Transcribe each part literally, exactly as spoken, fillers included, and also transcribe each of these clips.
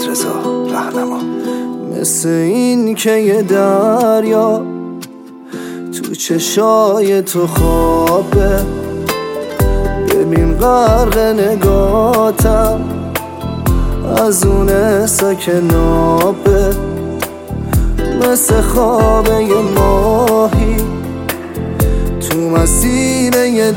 محمد رضا رهنما. مثل این که یه دریا تو چشای تو خوابه، ببین غرق نگاتم از اون سکنابه. مثل خوابه یه ماهی تو مسیر یه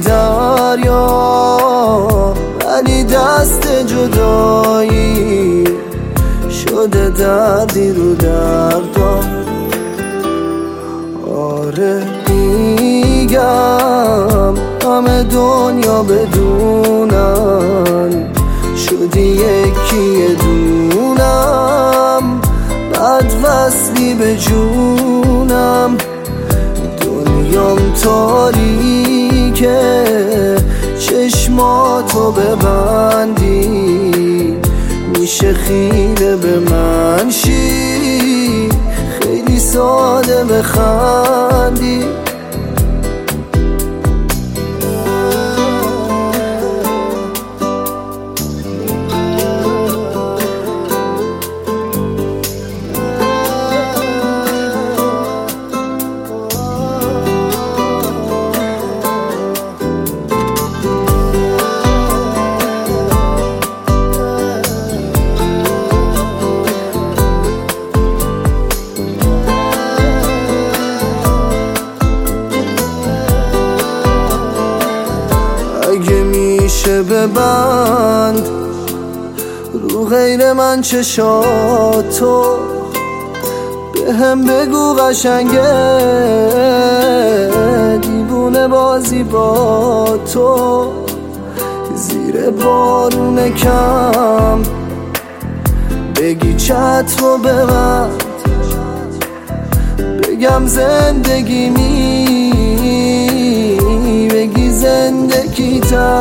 دریا، ولی دست جدایی شده دردی رو دردم. آره میگم همه دنیا بدونن شدی یکی دونم، بد وصلی به جونم. دنیام تاریکه چشماتو ببندی میشه خیره به من شی، خیلی ساده بخندی. اگه میشه ببند رو غیر من چشاتو، به هم بگو قشنگه دیوونه بازی با تو. زیر بارون کم بگی چتر ببند، بگم زندگی می بگی زندگی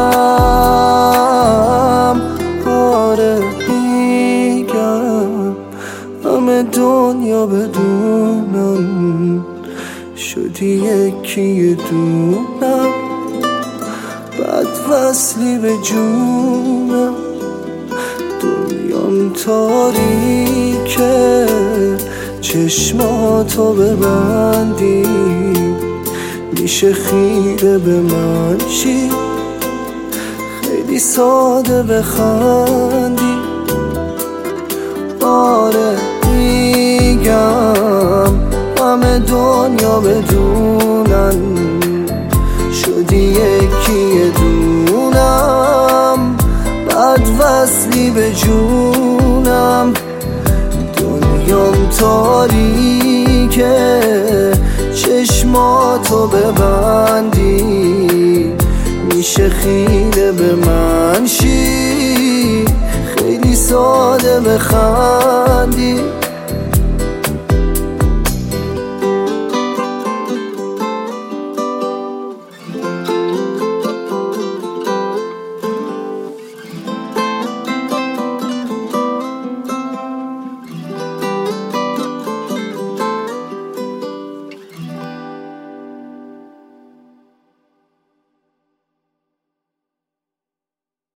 تم. آره میگم همه دنیا بدونم شدی یکی دونم، بد وصلی به جونم. دنیام تاریکه چشماتو ببندی میشه خیره به من شی، خیلی ساده بخندی. آره میگم همه دنیا بدونن شدی یکی دونم، بد وصلی به جونم. دنیام تاریکه چشماتو ببندی میشه خیره به من شی، خیلی ساده بخندی.